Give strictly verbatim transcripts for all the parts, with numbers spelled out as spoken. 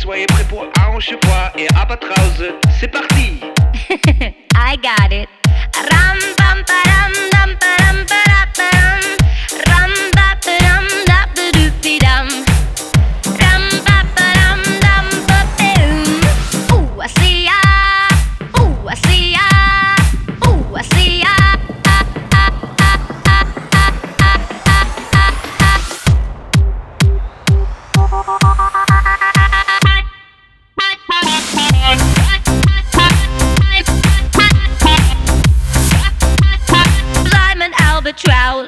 soyez prêts pour hanche-poids et abatrause. C'est parti. I got it. Ram bam param dam param paraparam. Ram ba param da ba doopy dum. Ram ba param dam ba boom. Ooh, I see ya. Ooh, I see ya. Ooh, I see ya. Blimey, albatross.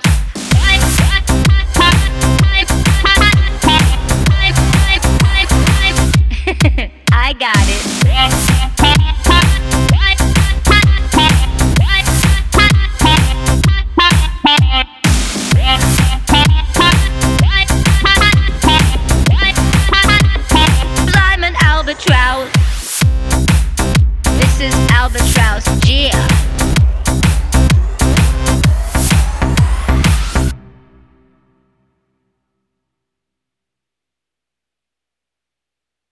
I got it. Blimey, albatross. This is albatross, yeah.